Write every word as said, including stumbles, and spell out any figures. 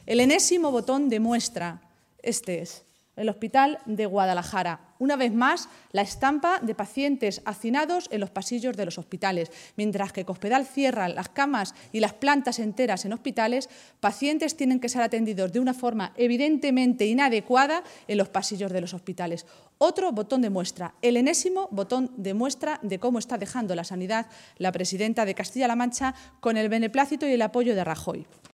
El enésimo botón de muestra, este es, el Hospital de Guadalajara. Una vez más, la estampa de pacientes hacinados en los pasillos de los hospitales. Mientras que Cospedal cierra las camas y las plantas enteras en hospitales, pacientes tienen que ser atendidos de una forma evidentemente inadecuada en los pasillos de los hospitales. Otro botón de muestra, el enésimo botón de muestra de cómo está dejando la sanidad la presidenta de Castilla-La Mancha con el beneplácito y el apoyo de Rajoy.